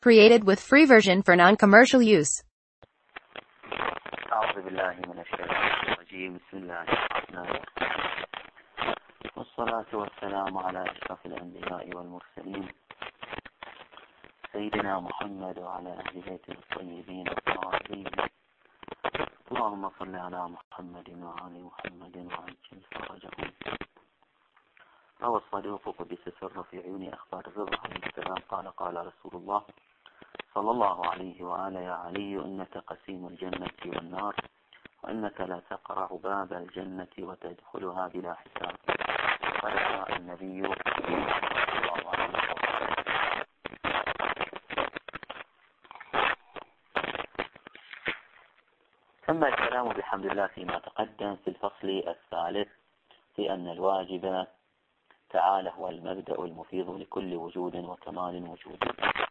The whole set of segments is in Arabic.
Created with free version for non-commercial use. أعوذ بالله من الشيطان الرجيم. بسم الله الرحمن الرحيم، والصلاة والسلام على أشرف الأنبياء والمرسلين سيدنا محمد وعلى أهل بيته الطيبين الطاهرين. اللهم صل على محمد وآل محمد وعجل فرجهم. روى الصديق قدس سر في عيون أخبار الرضا عليه السلام قال رسول الله صلى الله عليه وآله: يا علي، إنك قسيم الجنة والنار، وإنك لا تقرع باب الجنة وتدخلها بلا حساب. قال النبي صلى الله عليه وسلم. ثم الكلام بحمد الله فيما تقدم في الفصل الثالث في أن الواجب تعالى هو المبدأ المفيض لكل وجود وكمال وجود.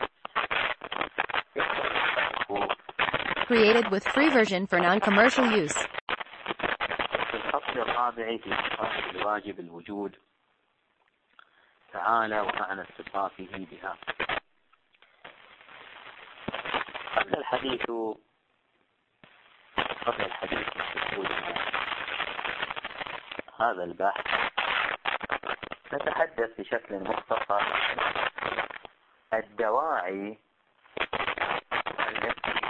Created with free version for non-commercial use. في الفصل الرابع في صفات الواجب الوجود تعالى ومعنى اتصافه بها. قبل الحديث في هذا البحث نتحدث بشكل مختصر عن الدواعي التي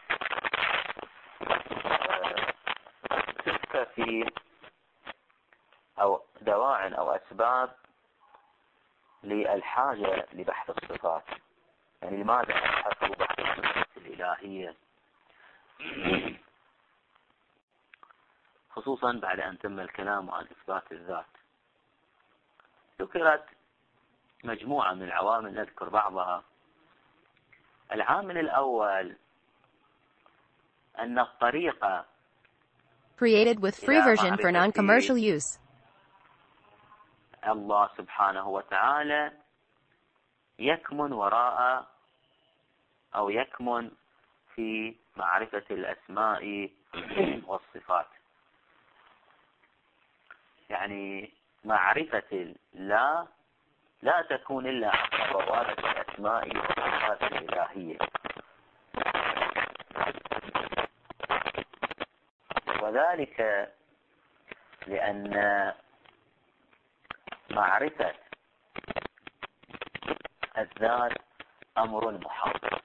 تكفي أو دواع أو أسباب للحاجة لبحث الصفات. يعني لماذا نبحث بحث الصفات الإلهية، خصوصا بعد أن تم الكلام عن إثبات الذات. ذكرت مجموعة من العوامل نذكر بعضها. العامل الأول أن الطريقة Created with free version for non-commercial use. الله سبحانه وتعالى يكمن وراء أو يكمن في معرفة الأسماء والصفات. يعني معرفة لا تكون إلا عن خطوات الأسماء والصفات الإلهية، وذلك لأن معرفة الذات أمر محقق.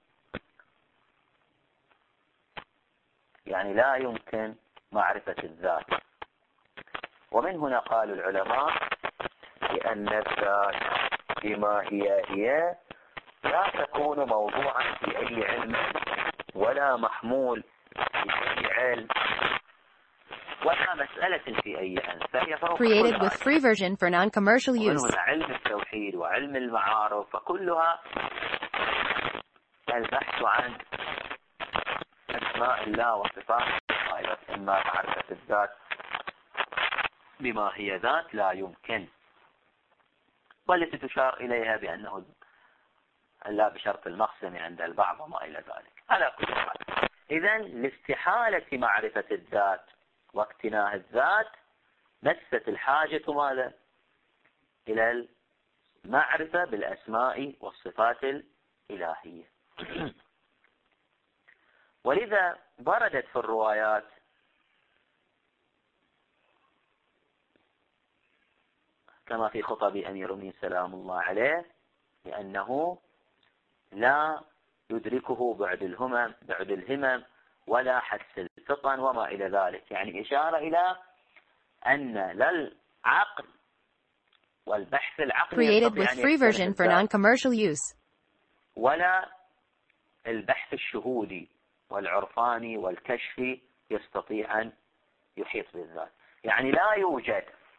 يعني لا يمكن معرفة الذات. ومن هنا قال العلماء بأن الذات بما هي لا تكون موضوعا في أي علم ولا محمول في أي علم ولا مسألة في أي علم، فهي فوق Created with free version for non-commercial use. ومن هنا علم التوحيد وعلم المعارف، فكلها البحث عن أسماء الله وصفاته. إما معرفة الذات بما هي ذات لا يمكن، والتي تشار إليها بأنه لا بشرط المقسم عند البعض وما إلى ذلك. على كل حال، إذن لاستحالة معرفة الذات واقتناء الذات مست الحاجة ماذا؟ إلى المعرفة بالأسماء والصفات الإلهية. ولذا وردت في الروايات كما في خطب أمير المؤمنين سلام الله عليه لأنه لا يدركه بعد الهمم ولا حدس الفطن وما إلى ذلك. يعني إشارة إلى أن لا العقل والبحث العقلي Created with free version for non-commercial use. ولا البحث الشهودي والعرفاني والكشفي يستطيع أن يحيط بالذات. يعني لا يوجد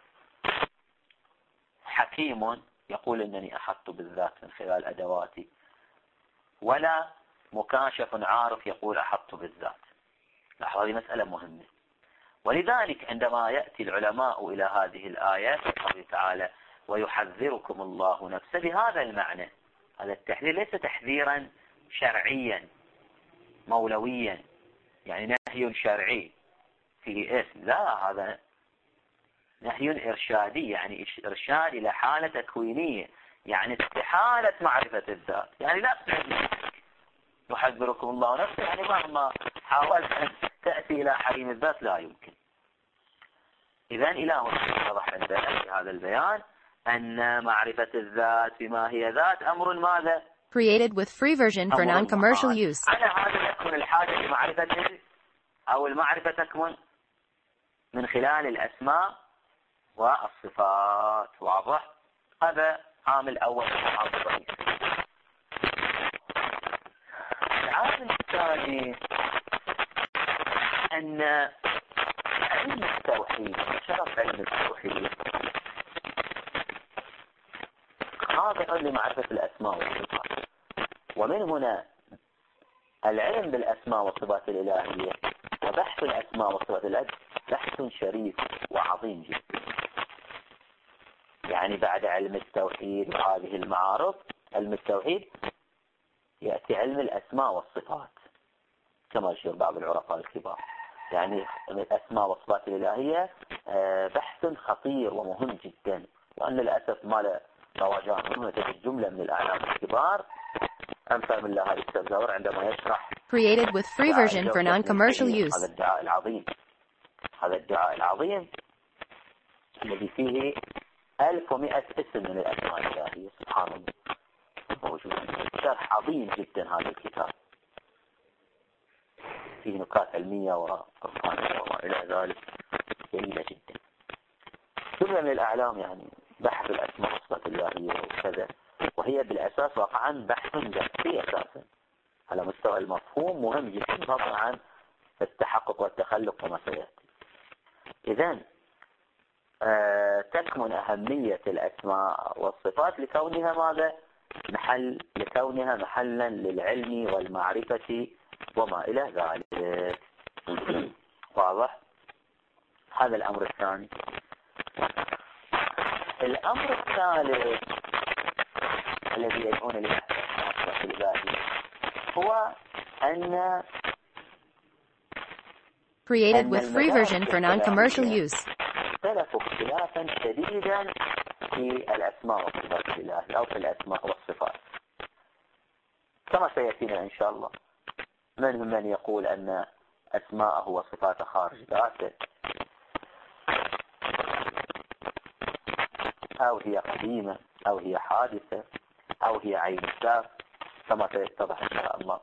حكيم يقول إنني أحطت بالذات من خلال أدواتي، ولا مكاشف عارف يقول أحطت بالذات. لاحظوا هذه مسألة مهمة. ولذلك عندما يأتي العلماء إلى هذه الآية قوله تعالى: ويحذركم الله نفسه، بهذا المعنى. هذا التحذير ليس تحذيرا شرعيا مولويا، يعني نهي شرعي فيه اسم، لا، هذا نهي إرشادي، يعني إرشاد إلى حالة تكوينية. يعني استحالة معرفة الذات، يعني لا يحذركم الله نفسه، يعني مهما حاولت أن تأتي إلى حريم الذات لا يمكن. إذن إلى هنا وضح عندنا في هذا البيان أن معرفة الذات بما هي ذات أمر ماذا؟ Created with free version for non-commercial use. على هذا تكون الحاجة لمعرفة أو المعرفة تكمن من خلال الأسماء والصفات. واضح؟ هذا عامل أول عامل رئيسي. العامل الثاني أن علم التوحيد، شرف علم التوحيد خاضع لمعرفة الأسماء والصفات، ومن هنا العلم بالأسماء والصفات الإلهية وبحث الأسماء والصفات الإلهية بحث شريف وعظيم جدا. يعني بعد علم التوحيد وهذه المعارف، علم التوحيد يأتي علم الأسماء والصفات كما يشير بعض العرفاء الكبار. يعني الأسماء والصفات الإلهية بحث خطير ومهم جدا، وأن للأسف ما له رواجان منه. تجد جملة من الأعلام الكبار أمثال من الله السبزور عندما يشرح Created with free version for non-commercial use. هذا الدعاء العظيم، هذا الدعاء العظيم الذي فيه 1100 اسم من الأسماء الإلهية. سبحان الله، شرح عظيم جدا هذا الكتاب، فيه نقاط علمية وأرقام وما إلى ذلك جميلة جدا. جملة من الأعلام يعني بحث الأسماء والصفات الإلهية وكذا، وهي بالأساس واقعا بحث جسدي أساسا على مستوى المفهوم، مهم جدا فضلا عن التحقق والتخلق كما سيأتي. إذن تكمن أهمية الأسماء والصفات لكونها ماذا؟ لكونها محلا للعلم والمعرفة وما إلى ذلك. واضح؟ هذا الأمر الثاني. الأمر الثالث الذي يدعون للأسماء الإلهية هو أن Created with free version for non-commercial use. اختلفوا اختلافا شديدا في الأسماء والصفات الإلهية أو في الأسماء والصفات كما سيأتينا إن شاء الله. منهم من يقول أن أسماءه وصفاته خارج ذاته، أو هي قديمة أو هي حادثة أو هي عين الذات كما سيتضح إن شاء الله.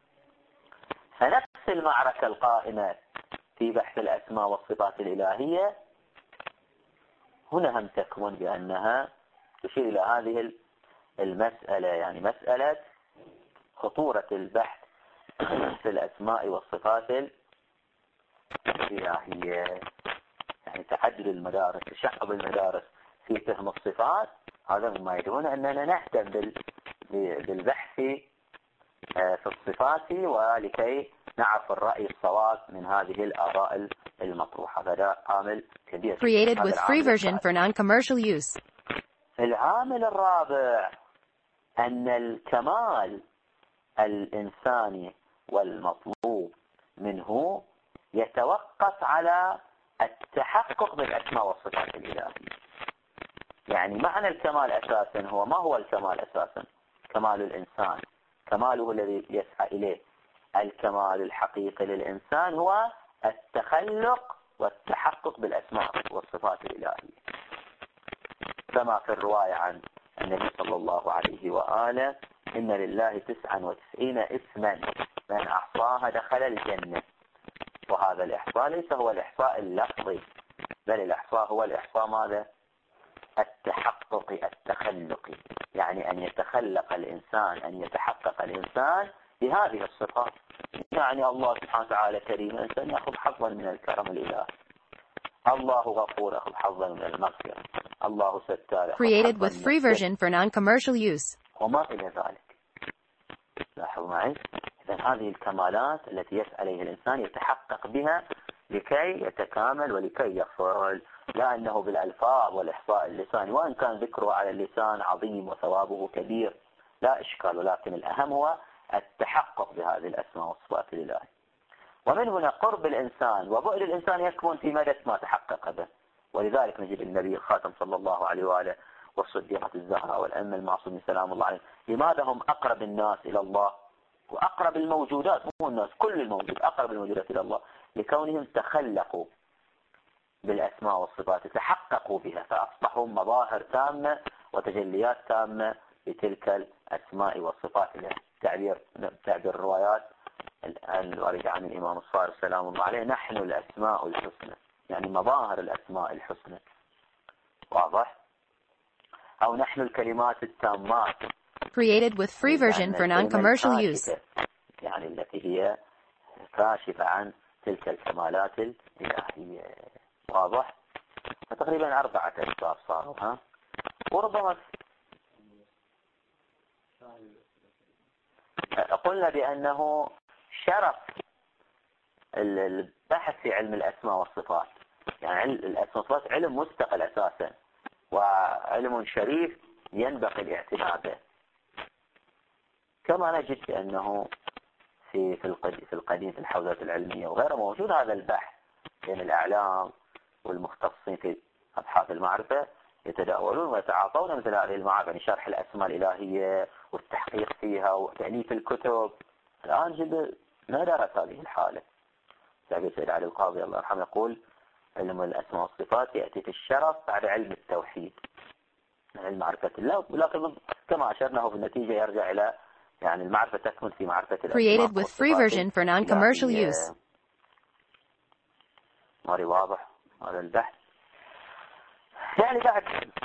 فنفس المعركة القائمة في بحث الأسماء والصفات الإلهية هنا هم تكمن بأنها تشير إلى هذه المسألة، يعني مسألة خطورة البحث في الأسماء والصفات الإلهية. يعني تعدد المدارس، تشعب المدارس في فهم الصفات، هذا مما يدعون أننا نهتم بالبحث في الصفات ولكي نعرف الرأي الصواب من هذه الآراء المطروحة. هذا عامل كبير. Created with free version for non-commercial use. العامل الرابع أن الكمال الإنساني والمطلوب منه يتوقف على التحقق بالأسماء والصفات الإلهية. يعني معنى الكمال أساسا هو ما هو الكمال أساسا؟ كمال الإنسان، كماله الذي يسعى إليه. الكمال الحقيقي للإنسان هو التخلق والتحقق بالأسماء والصفات الإلهية، كما في الرواية عن النبي صلى الله عليه وآله: إن لله 99 اسما من أحصاها دخل الجنة. وهذا الإحصاء ليس هو الإحصاء اللفظي، بل الإحصاء هو الإحصاء ماذا؟ التحقق التخلقي، يعني أن يتخلق الإنسان، أن يتحقق الإنسان بهذه الصفات. يعني الله سبحانه وتعالى كريم، الإنسان يأخذ حظا من الكرم الإلهي. الله غفور، أخذ حظا من المغفرة. الله ستار. Created with free version for non-commercial use. وما إلى ذلك. لاحظوا معي. إذن هذه الكمالات التي يسعى إليها الإنسان يتحقق بها لكي يتكامل ولكي يفعل، لا أنه بالألفاظ والإحصاء اللساني، وإن كان ذكره على اللسان عظيم وثوابه كبير لا إشكال، ولكن الأهم هو التحقق بهذه الأسماء والصفات الإلهية. ومن هنا قرب الإنسان وبعد الإنسان يكمن في مدى ما تحقق به. ولذلك نجد النبي الخاتم صلى الله عليه وآله والصديقة الزهراء والأئمة المعصومين سلام الله عليهم. لماذا هم أقرب الناس إلى الله وأقرب الموجودات، مو الناس، كل الموجود أقرب الموجودات إلى الله، لكونهم تخلقوا بالأسماء والصفات، تحققوا بها، فأصبحوا مظاهر تامة وتجليات تامة لتلك الأسماء والصفات. تعبير الروايات الواردة عن الإمام الصادق سلام الله عليه: نحن الأسماء الحسنى، يعني مظاهر الأسماء الحسنى. واضح؟ أو نحن الكلمات التامات. Created with free version for non-commercial use. يعني التي هي كاشفة عن تلك الكمالات الإلهية. واضح؟ فتقريبا 4 أسباب صاروا، ها؟ وربما قلنا بأنه شرف البحث في علم الأسماء والصفات، يعني الأسماء والصفات علم مستقل أساسا، وعلم شريف ينبغي الاعتناء به. كما نجد بأنه في القديم في الحوزات العلمية وغيره موجود هذا البحث بين الأعلام والمختصين في أبحاث المعرفة، يتداولون ويتعاطون مثل هذه المعارف، يعني شرح الأسماء الإلهية والتحقيق فيها وتأليف الكتب. الآن جد ما درس هذه الحالة. سيد علي القاضي الله يرحمه يقول: علم الأسماء والصفات يأتي في الشرف بعد علم التوحيد، علم معرفة الله. لكن كما أشرناه في النتيجة يرجع إلى يعني المعرفة تكمن في معرفة الأسماء. Created with free version for non-commercial use. ماري واضح هذا البحث. يعني بعد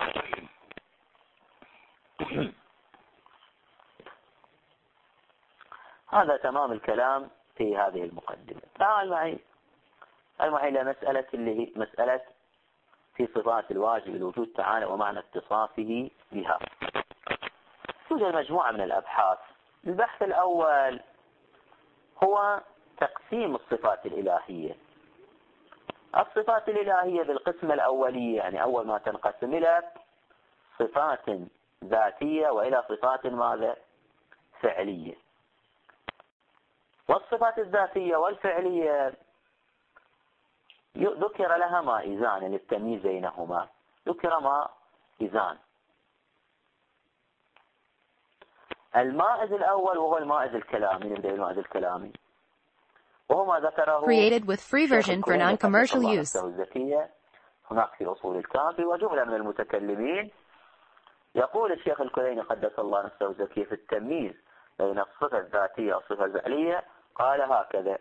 هذا تمام الكلام في هذه المقدمة. تعال معي إلى مسألة اللي هي مسألة في صفات الواجب الوجود تعالى ومعنى اتصافه بها. توجد مجموعة من الأبحاث. البحث الأول هو تقسيم الصفات الإلهية. الصفات الإلهية بالقسمة الأولية، يعني أول ما تنقسم إلى صفات ذاتية وإلى صفات ماذا؟ فعلية. والصفات الذاتية والفعلية ذكر لها مائزان للتمييز بينهما. ذكر مائزان. المائز الأول وهو المائز الكلامي. نبدأ بالمائز الكلامي وهو ما ذكره Created with free version for non-commercial use. الزكية. هناك في أصول الكافي وجملة من المتكلمين يقول الشيخ الكليني قدس الله نفسه الزكية في التمييز بين الصفة الذاتية والصفة الفعلية، قال هكذا: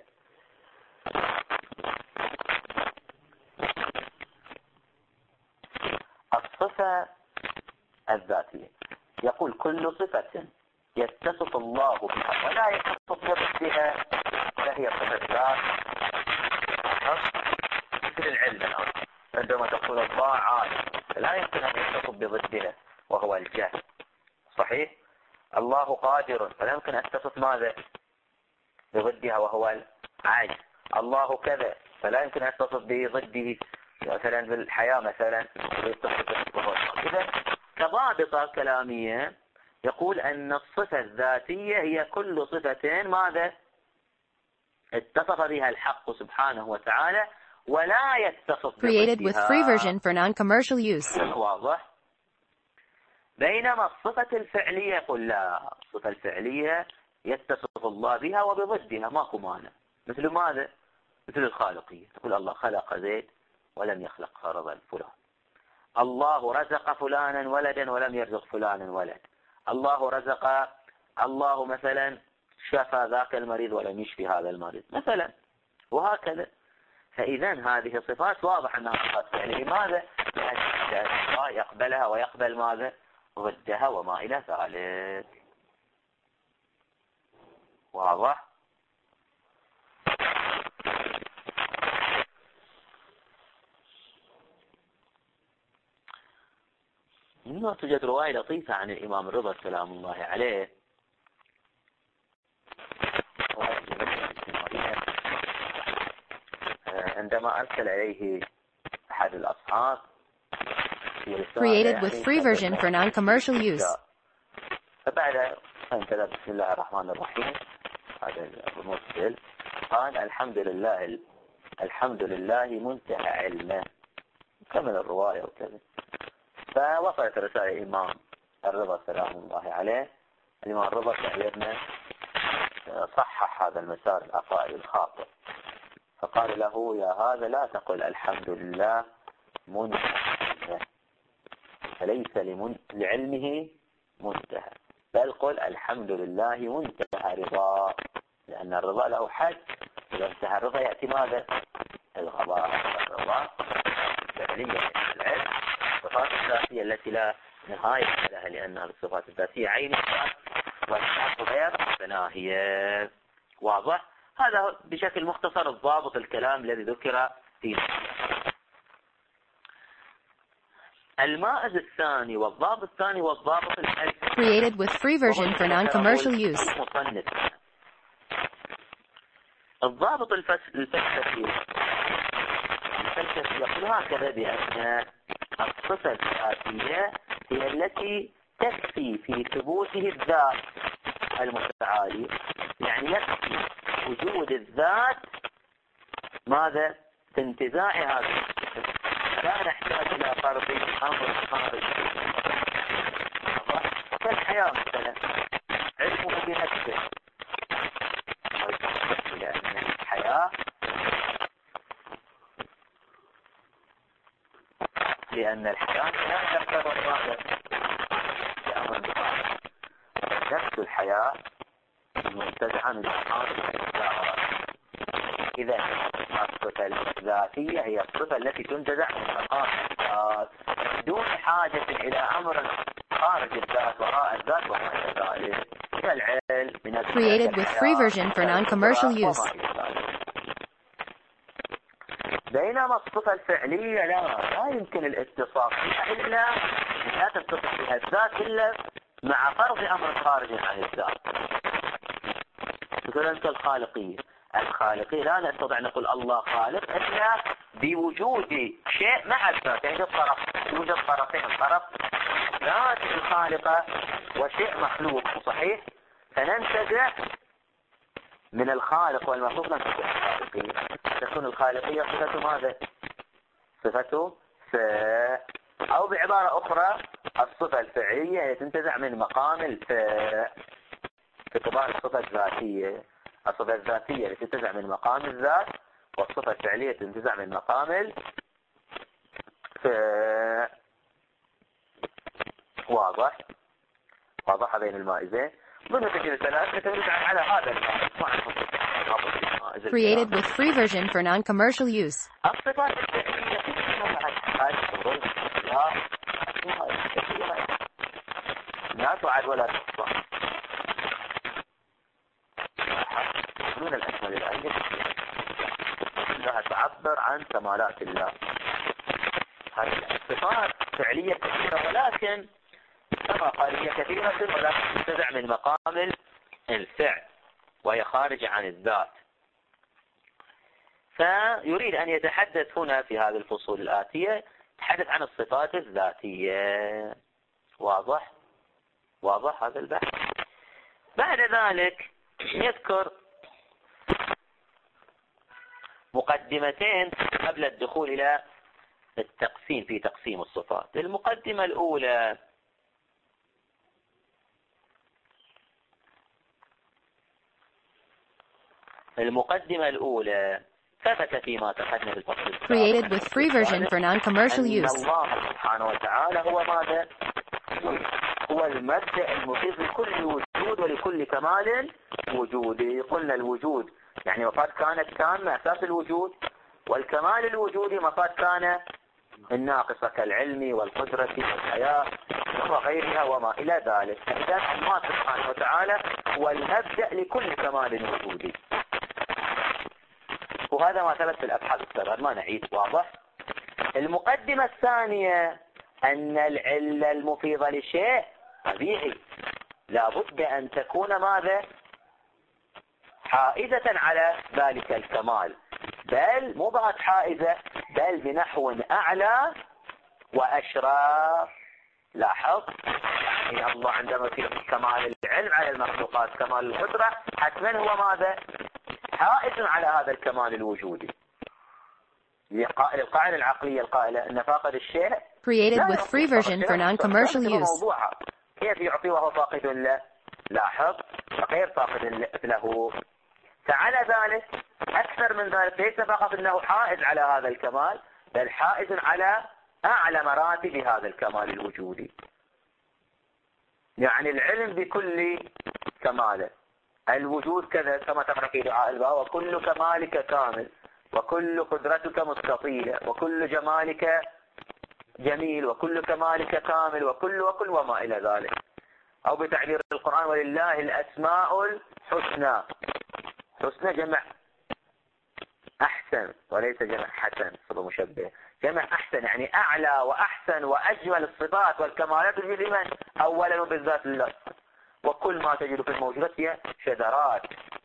الصفة الذاتية يقول كل صفة يتصف الله بها ولا يتصف بها فهي صفة ذات. مثل العلم الآن عندما تقول الله عالم لا يمكن أن يتصف بضدها وهو الجهل، صحيح؟ الله قادر فلا يمكن أن يتصف ماذا؟ بضدها وهو العجز. الله كذا فلا يمكن أن يتصف بضده، مثلا بالحياة مثلا. إذا كضابطة كلامية يقول أن الصفة الذاتية هي كل صفة ماذا؟ اتصف بها الحق سبحانه وتعالى ولا يتصف Created with free بضدها. version for non-commercial use. واضح؟ بينما الصفة الفعلية يقول لا، الصفة الفعلية يتصف الله بها وبضدها ماكو مانع. مثل ماذا؟ مثل الخالقية. تقول الله خلق زيد ولم يخلق فرضا فلان. الله رزق فلانا ولدا ولم يرزق فلانا ولد. الله رزق، الله مثلا شفى ذاك المريض ولم يشفي هذا المريض مثلا، وهكذا. فإذا هذه صفات واضح أنها صفات فعلية. لماذا؟ لأن الله يقبلها ويقبل ماذا؟ ضدها وما إلى ذلك. واضح؟ هنا توجد رواية لطيفة عن الإمام الرضا سلام الله عليه، عندما أرسل إليه أحد الأصحاب Created with free version for non-commercial use. فبعد أن كتب بسم الله الرحمن الرحيم هذا المرسل قال الحمد لله منتهى علمه، كمل الرواية وكذا. فوصلت رسالة الإمام الرضا سلام الله عليه. الإمام الرضا تعبيرنا صحح هذا المسار العقائدي الخاطئ، فقال له: يا هذا لا تقل الحمد لله منتهى، فليس لعلمه منتهى، بل قل الحمد لله منتهى رضا، لأن الرضا له حد، إذا انتهى الرضا يأتي ماذا؟ الغضاء. الرضا فعليا العلم الصفات الذاتية التي لا نهاية لها، لأن الصفات الذاتية عين والصفات غير فناهية. واضح؟ هذا بشكل مختصر الضابط الكلام الذي ذكر فيه. المائز الثاني والضابط الثاني والضابط الثالث Created with free version for non-commercial use. الضابط الفلسفي يقول هكذا بأن الصفة الذاتية هي التي تكفي في ثبوته الذات المتعالي، يعني يكفي وجود الذات ماذا؟ في انتزاع هذا الصفة، لا نحتاج إلى فرض أمر خارج كالحياة مثلا، علمه بنفسه، لأن الحياة لا تقتضي الرغبة بأمر بخارج، نفس الحياة منتزعة من الخارج. إذا الصفة الذاتية هي الصفة التي تنتزع من مقام الذات دون حاجة إلى أمر خارج الذات وراء الذات وما إلى ذلك، كالعلم من Created with free version for non-commercial use. بينما الصفة الفعلية لا يمكن الاتصاف بها إلا لا تتصف بها الذات إلا مع فرض أمر خارج عن الذات. مثلا كالخالقية، الخالقية لا نستطيع نقول الله خالق إلا بوجود شيء مع الذات، يعني يوجد طرفين، طرف ذات الخالقة وشيء مخلوق، صحيح؟ فننتزع من الخالق والمخلوق ننتزع الخالقية، تكون الخالقية صفة ماذا؟ صفة أو بعبارة أخرى الصفة الفعلية هي تنتزع من مقام الفعل في اعتبار الصفة الذاتية. الصفة الذاتية التي تنتزع من مقام الذات، والصفة الفعلية تنتزع من مقام الفعل. واضح بين المائزين. ضمن تجربة الثلاث نتمرد على هذا المائز. Created with free version for non-commercial use. الصفات الفعلية لا تعد ولا تحصى. يقولون الأسماء الإلهية كلها تعبر عن كمالات الله. هذه الصفات فعلية كثيرة، ولكن كما قال هي كثيرة ولكن تنتزع من مقام الفعل وهي خارجة عن الذات. فيريد أن يتحدث هنا في هذه الفصول الآتية، يتحدث عن الصفات الذاتية. واضح هذا البحث. بعد ذلك يذكر مقدمتين قبل الدخول إلى التقسيم في تقسيم الصفات. المقدمة الأولى ثبت فيما تقدم في الفصل الثالث. Created with free version for non-commercial use. الله سبحانه وتعالى هو ماذا؟ هو المبدأ المفيد لكل وجود ولكل كمال وجودي. قلنا الوجود يعني مفاد كانت تامة أساس الوجود، والكمال الوجودي مفاد كان الناقصة كالعلم والقدرة والحياة وغيرها وما إلى ذلك. إذن الله سبحانه وتعالى هو المبدأ لكل كمال وجودي، وهذا ما ثبت في الأبحاث السابقة ما نعيد. واضح. المقدمة الثانية أن العلة المفيضة لشيء طبيعي لابد أن تكون ماذا؟ حائزة على ذلك الكمال، بل مو بعد حائزة، بل بنحو أعلى وأشرف. لاحظ يعني الله عندما في كمال العلم على المخلوقات كمال القدرة حتما هو ماذا؟ حائز على هذا الكمال الوجودي. القاعدة العقلية القائلة أن فاقد الشيء Created with free version for non-commercial use. موضوعها كيف يعطي وهو فاقد له؟ لاحظ، غير فاقد له. فعلى ذلك أكثر من ذلك ليس فقط أنه حائز على هذا الكمال، بل حائز على أعلى مراتب هذا الكمال الوجودي. يعني العلم بكل كماله، الوجود كذا كما تقرأ في دعاء الباء: وكل كمالك كامل، وكل قدرتك مستطيلة، وكل جمالك جميل، وكل كمالك كامل، وكل وما إلى ذلك. أو بتعبير القرآن: ولله الأسماء الحسنى. حسنى جمع أحسن وليس جمع حسن، صفة مشبه. جمع أحسن يعني أعلى وأحسن وأجمل الصفات والكمالات تجد لمن؟ أولا وبالذات لله. وكل ما تجد في الموجودات هي شذرات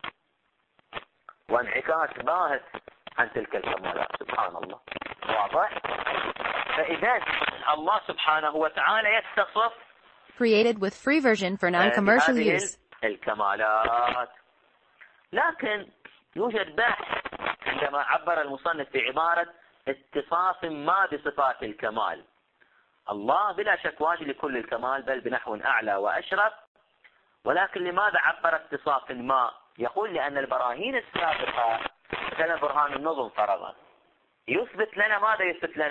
وانعكاس باهت عن تلك الكمالات. سبحان الله. واضح؟ فإذا الله سبحانه وتعالى يتصف Created with free version for non-commercial use. الكمالات. لكن يوجد بحث عندما عبر المصنف بعبارة اتصاف ما بصفات الكمال. الله بلا شك واجب لكل الكمال، بل بنحو أعلى وأشرف. ولكن لماذا عبر اتصاف ما؟ يقول لأن البراهين السابقة مثلا برهان النظم فرضا يثبت لنا ماذا؟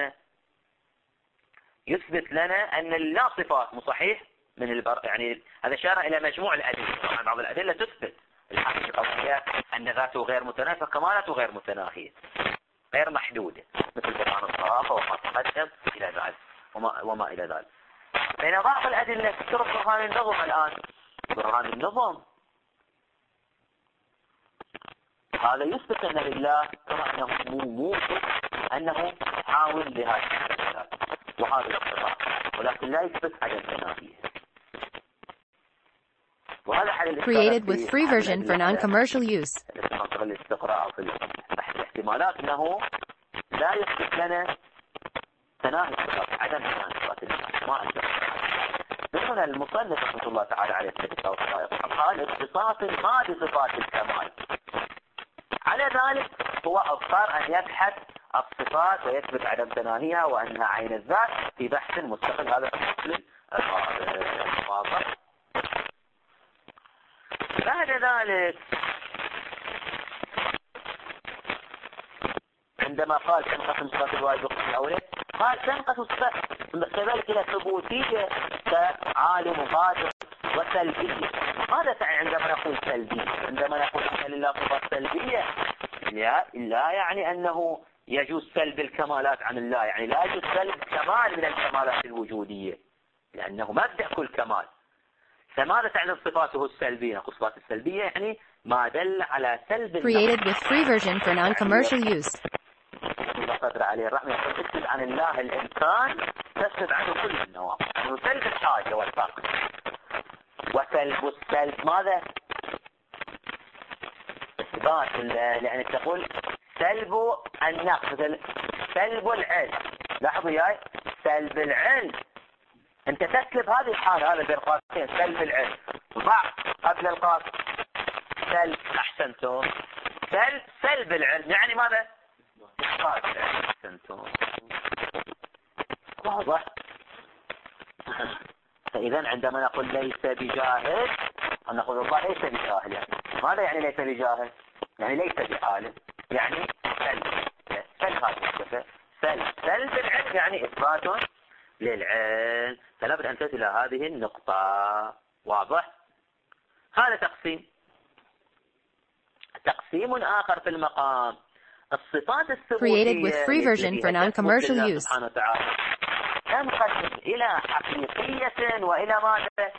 يثبت لنا أن لا صفات، مو صحيح؟ يعني هذا إشارة إلى مجموع الأدلة. طبعا بعض الأدلة تثبت الحقيقة وهي أن ذاته غير متناهية، فكمالاته غير متناهية غير محدودة، مثل برهان الصرافة وما تقدم إلى ذلك وما إلى ذلك. بين بعض الأدلة تشرف برهان النظم الآن. برهان النظم هذا يثبت أن لله كما أنه موجود، أنه حاول لهذه الصفات وهذه الصفات، ولكن لا يثبت عدم تناهيه. وهذا حل Created with free version for non-commercial use. الاستقراء في بحث الاحتمالات أنه لا يثبت لنا تناهي الصفات، عدم تناهي صفات الله. ما عنده. من هنا المصنف رحمه الله تعالى عليه قال اتصاف ما بصفات الكمال. على ذلك هو اضطر أن يبحث الصفات ويثبت عدم تناهيها وأنها عين الذات في بحث مستقل. هذا الفصل واضح. بعد ذلك عندما قال تنقسم صفات الواجب الأولى، قال تنقسم كذلك إلى ثبوتية كعالم وقادر وسلبية. ماذا تعني عندما نقول سلبية؟ عندما نقول أن لله صفات سلبية لا يعني أنه يجوز سلب الكمالات عن الله، يعني لا يجوز سلب كمال من الكمالات الوجودية، لأنه مبدأ كل كمال. فماذا تعني صفاته السلبية؟ الصفات السلبية يعني ما دل على سلب Created with free version for non-commercial use. إذا قدر عليه الرحمة يقول تكتب عن الله الإمكان تكتب عنه كل النواقص، يعني سلب الحاجة والفقر. وسلب السلب ماذا؟ إثبات، يعني تقول سلب النقص، سلب العلم. لاحظوا وياي، سلب العلم أنت تسلب هذه الحالة، هذا بين قوسين سلب العلم. ضع قبل القاس سلب، أحسنتم. سلب العلم يعني ماذا؟ أحسنتم. واضح. فإذا عندما نقول ليس بجاهل، نقول الله ليس بجاهل، يعني ماذا يعني ليس بجاهل؟ يعني ليس بعالم، يعني سلب هذه الصفة. سلب العلم يعني إثبات للعلم. فلا بد أن تصل إلى هذه النقطة. واضح؟ هذا تقسيم آخر في المقام. الصفات الثبوتية Created with free version for non-commercial use. سبحانه وتعالى تنقسم إلى حقيقية وإلى ماذا؟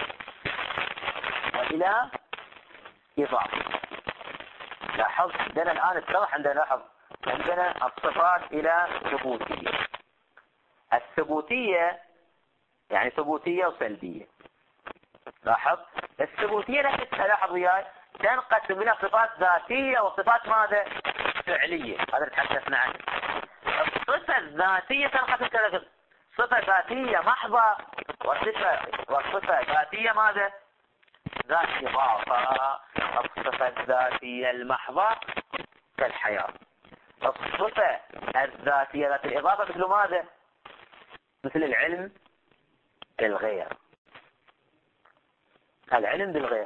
وإلى إضافة. لاحظ عندنا الآن اتضح عندنا الصفات إلى ثبوتية. الثبوتية يعني ثبوتية وسلبية. لاحظ الثبوتية لاحظ وياي تنقسم إلى صفات ذاتية وصفات ماذا؟ فعلية. هذا تحدثنا عنه. الصفة الذاتية تنقسم كذا: صفة ذاتية محضة وصفة ذاتية ماذا؟ ذات إضافة. الصفة الذاتية المحضة كالحياة. الصفة الذاتية ذات الإضافة مثل ماذا؟ مثل العلم بالغير. العلم بالغير،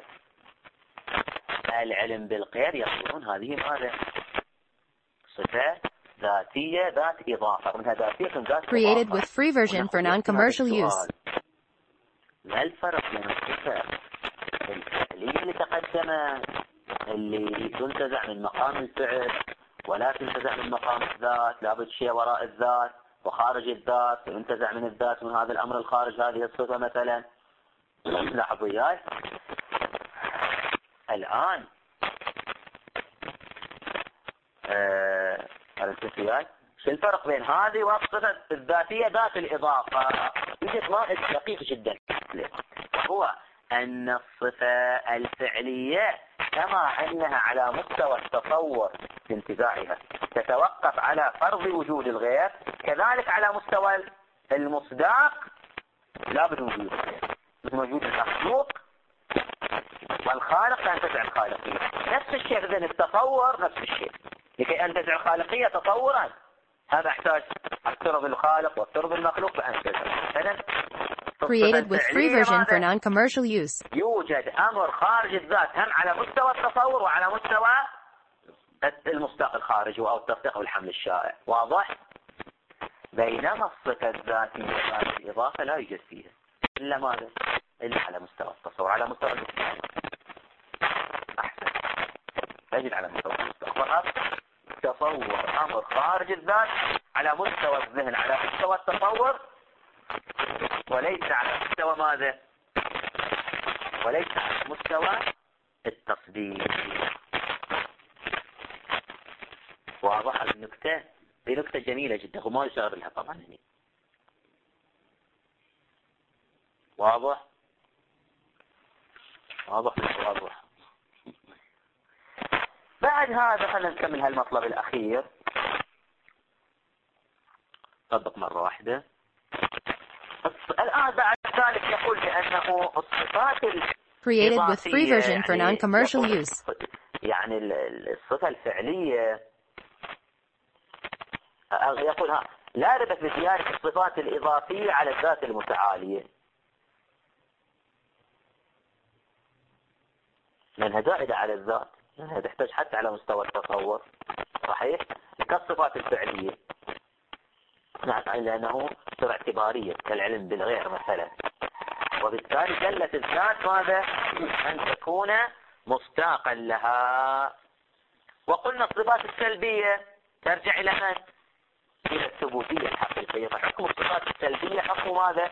العلم بالغير يقولون هذه ماذا؟ صفة ذاتية ذات إضافة، منها ذاتية ذات Created إضافة. with free version for non-commercial use. ما الفرق بين الصفة الفعلية اللي تقدمت اللي تنتزع من مقام الفعل ولا تنتزع من مقام الذات، لابد شيء وراء الذات وخارج الذات، وينتزع من الذات من هذا الأمر الخارج هذه الصفة مثلا. لاحظوا وياي الآن شو الفرق بين هذه والصفة الذاتية ذات الإضافة؟ يوجد مائد دقيق جدا، هو أن الصفة الفعلية كما أنها على مستوى التصور في انتزاعها تتوقف على فرض وجود الغير، كذلك على مستوى المصداق لا بد وجود الغير، مثل وجود المخلوق والخالق تنتزع الخالقية. نفس الشيء إذن التصور نفس الشيء، لكي أنتزع الخالقية تصورا هذا احتاج افترض الخالق وافترض المخلوق فأنتزع. Created with free version for non-commercial use. يوجد أمر خارج الذات هم على مستوى التصور وعلى مستوى المصداق الخارجي أو التصديق والحمل الشائع. واضح؟ بينما الصفة الذاتية ذات الإضافة لا يوجد فيها إلا ماذا؟ إلا على مستوى التصور، على مستوى المصداق. أحسن، تجد على مستوى المصداق فقط تصور أمر خارج الذات على مستوى الذهن، على مستوى التصور، وليس على مستوى ماذا؟ وليس على مستوى التصديق. واضح النكتة؟ هي نكتة جميلة جدا وما يشار لها طبعا هنا. واضح؟ واضح مش واضح؟ بعد هذا خلينا نكمل هالمطلب الأخير. طبق مرة واحدة. الآن بعد ذلك يقول بأنه الصفات Created with free version for non-commercial use. يعني الصفة الفعلية يقول لا ربط بزيادة الصفات الإضافية على الذات المتعالية، لأنها زائدة على الذات، لأنها تحتاج حتى على مستوى التصور. صحيح؟ كالصفات الفعلية نعم، لأنه صفة اعتبارية كالعلم بالغير مثلا، وبالتالي دلت الذات ماذا؟ أن تكون مستاقا لها. وقلنا الصفات السلبية ترجع إلى من؟ إلى الثبوتية الحقيقية، فحكم الصفات السلبية حكم ماذا؟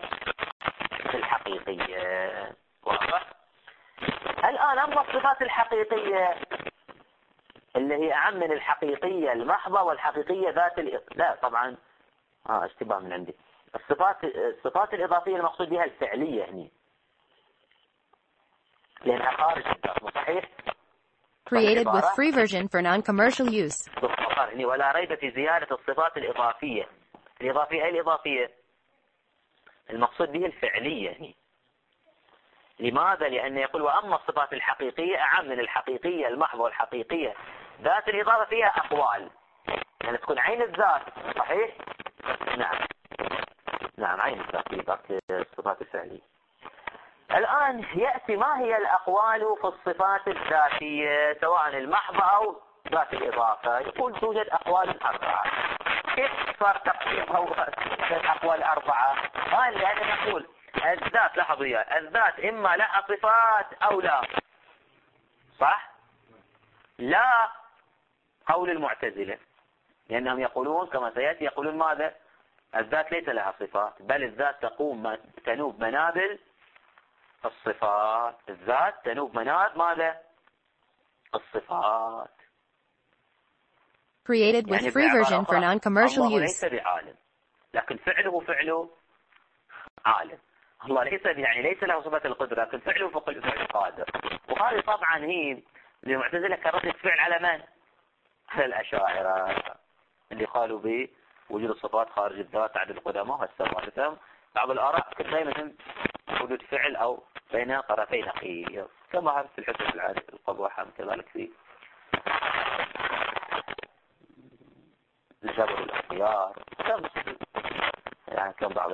الحقيقية. واضح؟ الآن أما الصفات الحقيقية اللي هي أعم من الحقيقية المحضة والحقيقية ذات لا طبعا اشتباه من عندي. الصفات الإضافية المقصود بها الفعلية هني، لأنها خارج الذات. صحيح؟ Created with free version for non-commercial use. هني ولا ريب في زيادة الصفات الإضافية. الإضافية أي الإضافية؟ المقصود به الفعلية هني. لماذا؟ لأنه يقول وأما الصفات الحقيقية أعم من الحقيقية المحضة والحقيقية ذات الإضافة فيها أقوال، يعني تكون عين الذات. صحيح؟ نعم عين الذات في ذات الصفات الفعلية. الآن يأتي ما هي الأقوال في الصفات الذاتية سواء المحضة أو ذات الإضافة. يقول توجد أقوال 4. كيف صار تقسيمها الأقوال 4؟ قال لأنه نقول الذات، لاحظوا يا الذات إما لها صفات أو لا. صح؟ لا قول المعتزلة، لأنهم يقولون كما سيأتي يقولون ماذا؟ الذات ليس لها صفات، بل الذات تنوب منابل الصفات. الذات تنوب مناب ماذا؟ الصفات. Created with free version for non-commercial الله use. ليس بعالم، لكن فعله عالم. الله ليس له صفة القدرة، لكن فعله فعل قادر. وهذه طبعا هي المعتزلة كردة فعل على من؟ على الأشاعرة اللي قالوا بوجود الصفات خارج الذات عدد القدماء والسماء. بعض الآراء دائما وجود فعل أو بين طرفي نقيض، كما في الحسن العادي القبوحة كذلك في الجبر والاختيار يعني كم بعض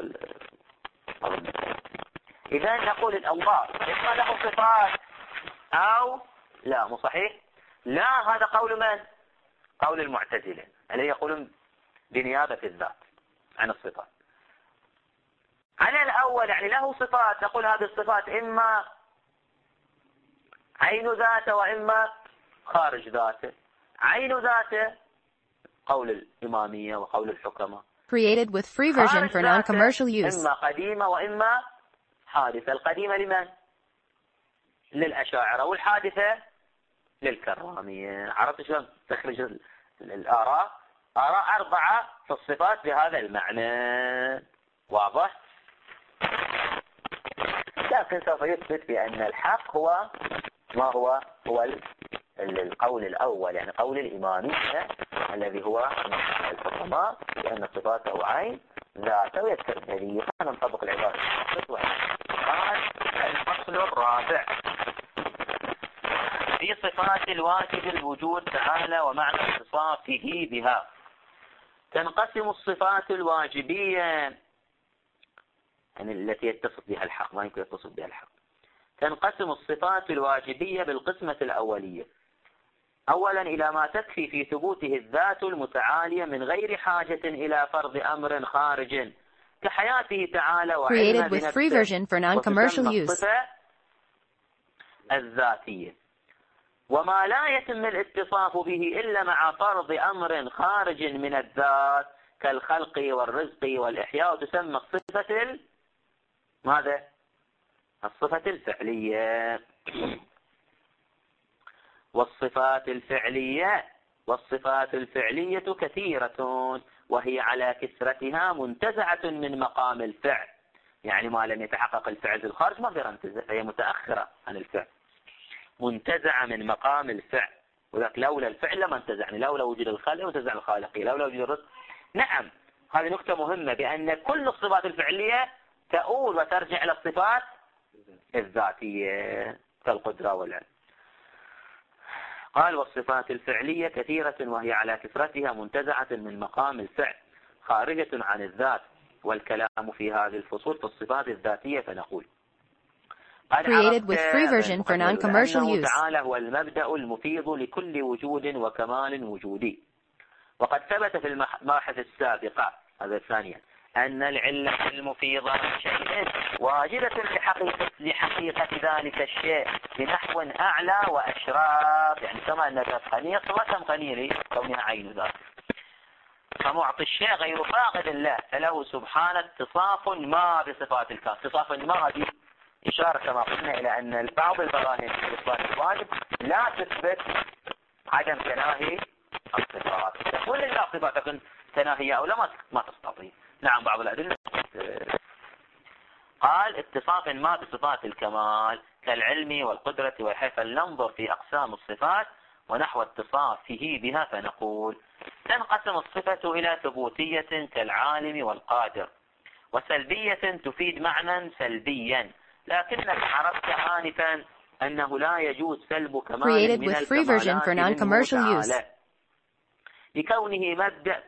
إذا نقول الله إما له صفات أو لا. مو صحيح؟ لا، هذا قول من؟ قول المعتزلة الذين يقولون بنيابة الذات عن الصفات. على الأول يعني له صفات، نقول هذه الصفات إما عين ذاته وإما خارج ذاته. عين ذاته قول الإمامية وقول الحكماء. Created with free version for non-commercial use. إما قديمة وإما حادثة. القديمة لمن؟ للأشاعرة، والحادثة للكرامية. عرفت شلون تخرج الآراء؟ آراء 4 في الصفات بهذا المعنى. واضح؟ لكن سوف يثبت بأن الحق هو ما هو القول الأول، يعني قول الإمامية الذي هو الحكماء، لأن الصفات هو عين ذاته ويذكر الدليل. أنا نطبق العبارة. قال الفصل الرابع في صفات الواجب الوجود تعالى ومعنى اتصافه بها. تنقسم الصفات الواجبية يعني التي يتصف بها الحق، ما يمكن يتصف بها الحق. تنقسم الصفات الواجبية بالقسمة الأولية أولا إلى ما تكفي في ثبوته الذات المتعالية من غير حاجة إلى فرض أمر خارج كحياته تعالى وعلمه بنفسه، وتسمى الصفة الذاتية. وما لا يتم الاتصاف به إلا مع فرض أمر خارج من الذات كالخلق والرزق والإحياء، تسمى الصفة ماذا؟ الصفة الفعلية. والصفات الفعلية كثيرة وهي على كثرتها منتزعة من مقام الفعل. يعني ما لم يتحقق الفعل في الخارج ما غير انتزع، هي متأخرة عن الفعل، منتزعة من مقام الفعل. وذلك لولا الفعل لما انتزعني، لولا وجود الخالق منتزع الخالقي، لولا وجود الرزق. نعم، هذه نقطة مهمة، بأن كل الصفات الفعلية تؤول وترجع إلى الصفات الذاتية كالقدرة والعلم. قال والصفات الفعلية كثيرة وهي على كثرتها منتزعة من مقام الفعل خارجة عن الذات. والكلام في هذه الفصول في الصفات الذاتية فنقول Created with free version for non-commercial use. تعالى هو المبدأ المفيض لكل وجود وكمال وجودي. وقد ثبت في المباحث السابقة هذا الثانية أن العلة المفيضة لشيء واجدة لحقيقة ذلك الشيء بنحو أعلى وأشراف، يعني كما أن ذات غنية صفة غنية لكونها عين ذات، فمعطي الشيء غير فاقد له، فله سبحانه اتصاف ما بصفات الكون. اتصاف ما هذه إشارة كما قلنا إلى أن بعض البراهين في إثبات الواجب لا تثبت عدم تناهي الصفات. تقول لله صفات تكون تناهية أو لا ما تستطيع. نعم، بعض الأدلة قال اتصاف ما بصفات الكمال كالعلم والقدرة والحيث. ننظر في أقسام الصفات ونحو اتصافه بها فنقول تنقسم الصفة إلى ثبوتية كالعالم والقادر، وسلبية تفيد معنى سلبيا، لكنك عرفت آنفا أنه لا يجوز سلب كمال من الكمالات منه تعالى لكونه مبدأ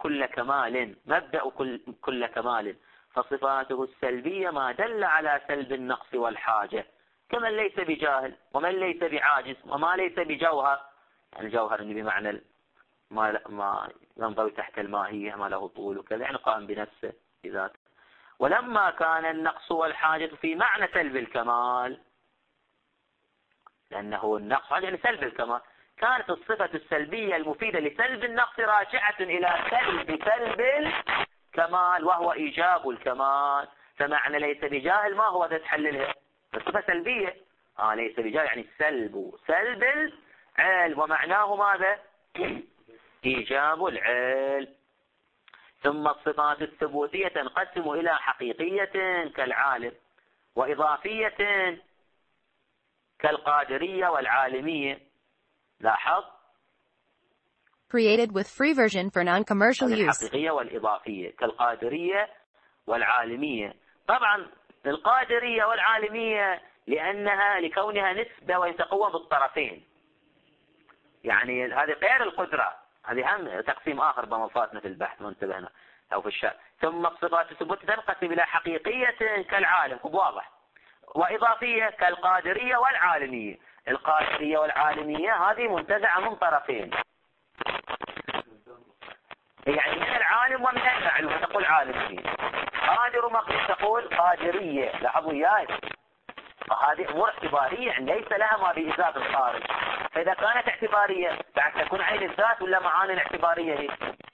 كل كمال، فصفاته السلبية ما دل على سلب النقص والحاجة، كمن ليس بجاهل ومن ليس بعاجز وما ليس بجوهر. الجوهر بمعنى ما ينضوي تحت الماهية، ما له طول وكذا، يعني قائم بنفسه بذاته. ولما كان النقص والحاجة في معنى سلب الكمال، لأنه النقص يعني سلب الكمال، كانت الصفة السلبية المفيدة لسلب النقص راجعة إلى سلب الكمال وهو إيجاب الكمال. فمعنى ليس بجاهل ما هو ذا تحللها؟ الصفة سلبية ليس بجاهل يعني سلب العلم، ومعناه ماذا؟ إيجاب العلم. ثم الصفات الثبوتية تنقسم إلى حقيقية كالعالم، وإضافية كالقادرية والعالمية. لاحظ Created with free version for non-commercial use. الحقيقية والإضافية كالقادرية والعالمية. طبعا القادرية والعالمية لكونها نسبة ويتقوى بالطرفين، يعني هذه غير القدرة، هذه هم تقسيم آخر بمفاتنا في البحث ما انتبهنا. أو في الشرع. ثم الصفات الثبوت تنقسم إلى حقيقية كالعالم، واضح، وإضافية كالقادرية والعالمية. القادرية والعالمية هذه منتزعة من طرفين، يعني من العالم ومن المعلوم تقول عالمية. قادر مقدر تقول قادرية، لاحظوا وياي، فهذه أمور اعتبارية يعني ليس لها ما بإيجاب الخارج. فإذا كانت اعتبارية بعد تكون عين الذات ولا معاني اعتبارية هي؟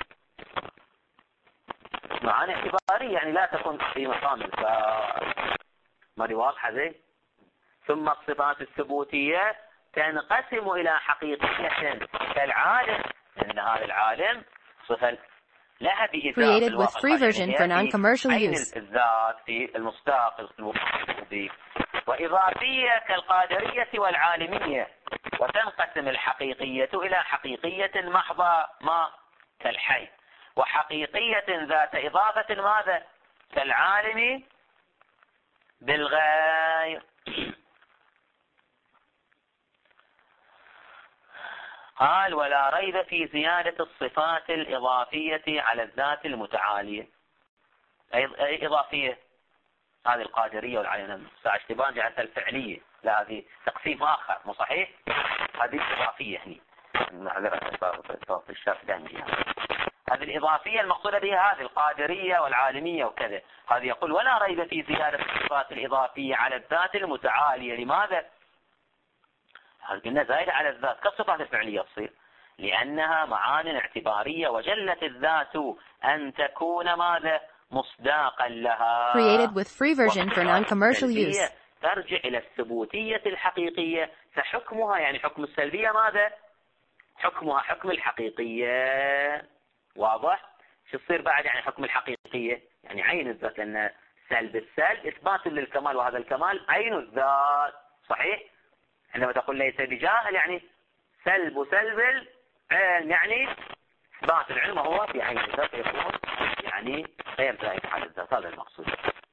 معاني اعتبارية يعني لا تكون في مقام ما دي واضحة زي. ثم الصفات الثبوتية تنقسم إلى حقيقية كالعالم، لأن هذا العالم صفة لها بإيجاب Created with free version for non-commercial use. الذات في المستاق الوجودي. وإضافية كالقادرية والعالمية. وتنقسم الحقيقية إلى حقيقية محضة ما كالحي، وحقيقية ذات إضافة ماذا كالعالم بالغير. قال ولا ريب في زيادة الصفات الإضافية على الذات المتعالية. أي إضافية؟ هذه القادرية والعالمية اشتباه جعلتها الفعلية، لا هذه تقسيم آخر مو صحيح، هذه إضافية هني في الشرح دانجي. هذه الإضافية المقصودة بها هذه القادرية والعالمية وكذا. هذه يقول ولا ريب في زيادة الصفات الإضافية على الذات المتعالية. لماذا؟ قلنا زائدة على الذات كالصفات الفعلية تصير، لأنها معان اعتبارية، وجلت الذات أن تكون ماذا مصداقا لها. Created with free version for non-commercial use. ترجع إلى الثبوتية الحقيقية، فحكمها يعني حكم السلبية ماذا حكمها حكم الحقيقية. واضح؟ شو تصير بعد يعني حكم الحقيقية؟ يعني عين الذات، لأن سلب السلب إثبات للكمال، وهذا الكمال عين الذات. صحيح؟ عندما تقول ليس بجاهل يعني سلب العلم، يعني إثبات العلم هو في عين الذات، يكون يعني غير زائد على الذات. هذا المقصود.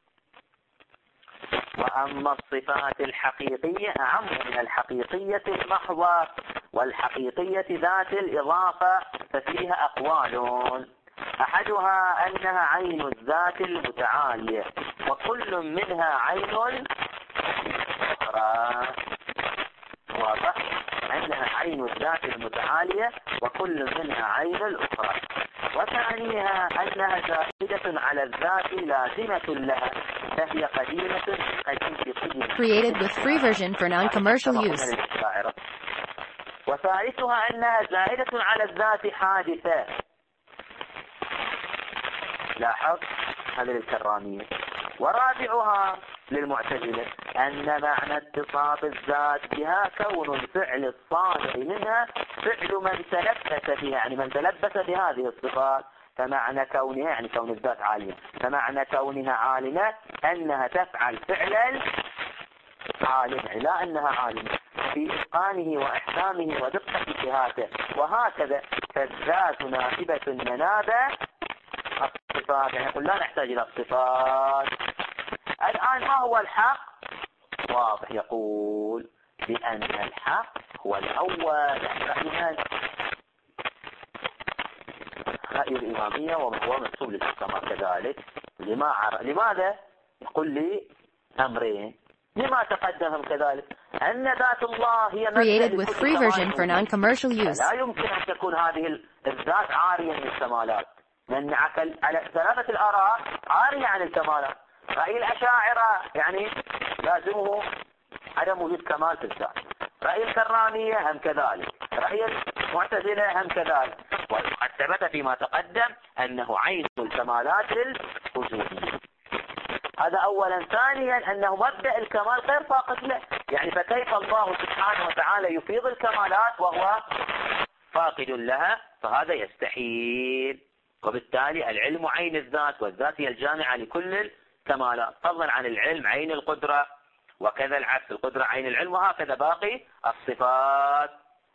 وأما الصفات الحقيقية أعم من الحقيقية المحضة، والحقيقية ذات الإضافة ففيها أقوال. أحدها أنها عين الذات المتعالية، وكل منها عين أخرى. واضح؟ أنها عين الذات المتعالية وكل منها عين الأخرى. وثانيها أنها زائدة على الذات لازمة لها، فهي قديمة قديمة. Created with free version for non-commercial use. وثالثها أنها زائدة على الذات حادثة. لاحظ هذه الكرامية. ورابعها للمعتزلة أن معنى اتصاف الذات بها كون فعل الصانع منها فعل من تلبس بها، يعني من تلبس بهذه الصفات. فمعنى كونها يعني كون الذات عالمة، فمعنى كونها عالمة أنها تفعل فعلا عالمة، لا أنها عالمة في إتقانه وإحكامه ودقة جهاته. وهكذا فالذات نائبة منابع الصفات، يعني نقول لا نحتاج إلى الصفات. الآن ما هو الحق؟ واضح، يقول بأن الحق هو الأول. رأي الإمامية وهو منسوب للحكماء كذلك. لماذا؟ يقول لي أمرين. لما تقدمهم كذلك؟ أن ذات الله هي Created with free version for non-commercial use. لا يمكن أن تكون هذه الذات عارية من الكمالات، لأن على ثلاثة الآراء عارية عن الكمالات. رأي الأشاعرة يعني لازمه عدم وجود كمال في الذات، رأي الكرامية هم كذلك، رأي المعتزلة هم كذلك. وقد ثبت فيما تقدم أنه عين الكمالات الوجودية. هذا أولا. ثانيا أنه مبدأ الكمال غير فاقد له، يعني فكيف الله سبحانه وتعالى يفيض الكمالات وهو فاقد لها؟ فهذا يستحيل. وبالتالي العلم عين الذات، والذات هي الجامعة لكل الكمالات، فضلا عن العلم عين القدرة، وكذا العكس، القدرة عين العلم، وهكذا باقي الصفات.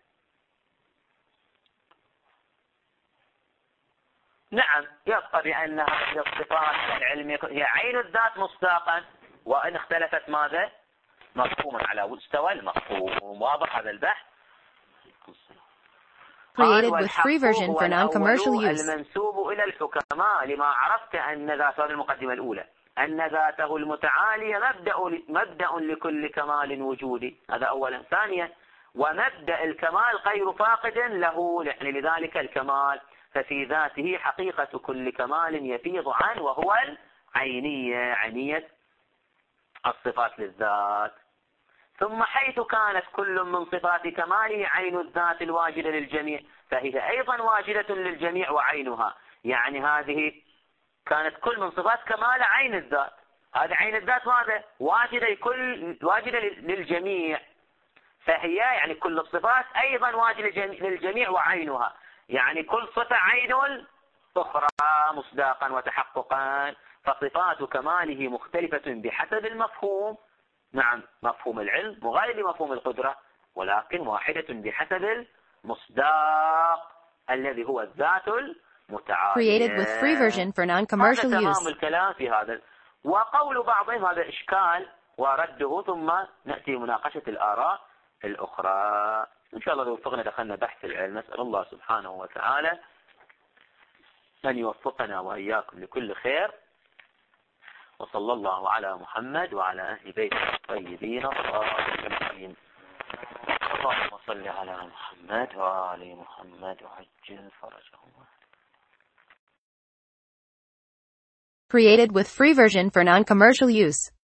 نعم، يبقى بأن هذه الصفات العلمية هي عين الذات مصداقا، وإن اختلفت ماذا؟ مفهوما على مستوى المفهوم. واضح هذا البحث؟ Created with free version for non-commercial use. المنسوب إلى الحكماء لما عرفت أن ذات، هذه المقدمة الأولى، أن ذاته المتعالية مبدأ لكل كمال وجودي، هذا أولا. ثانيا، ومبدأ الكمال غير فاقد له، يعني لذلك الكمال، ففي ذاته حقيقة كل كمال يفيض عنه، وهو العينية، عينية الصفات للذات. ثم حيث كانت كل من صفات كماله عين الذات الواجدة للجميع، فهي أيضا واجدة للجميع وعينها، يعني هذه كانت كل من صفات كمال عين الذات، هذا عين الذات ماذا؟ واجدة للجميع، فهي يعني كل الصفات أيضا واجدة للجميع وعينها، يعني كل صفة عين أخرى مصداقا وتحققا، فصفات كماله مختلفة بحسب المفهوم، نعم مفهوم العلم مغاير لمفهوم القدرة، ولكن واحدة بحسب المصداق الذي هو الذات المتعالية. Created with free version for non-commercial هذا use. تمام الكلام في هذا. وقول بعضهم هذا إشكال ورده، ثم نأتي مناقشة الآراء الأخرى إن شاء الله. لو وفقنا دخلنا بحث العلم، نسأل الله سبحانه وتعالى أن يوفقنا وإياكم لكل خير، وصلى الله على محمد وعلى أهل بيته الطيبين الطاهرين. اللهم صل على محمد وآل محمد وعجل فرجهم. Created with free version for non-commercial use.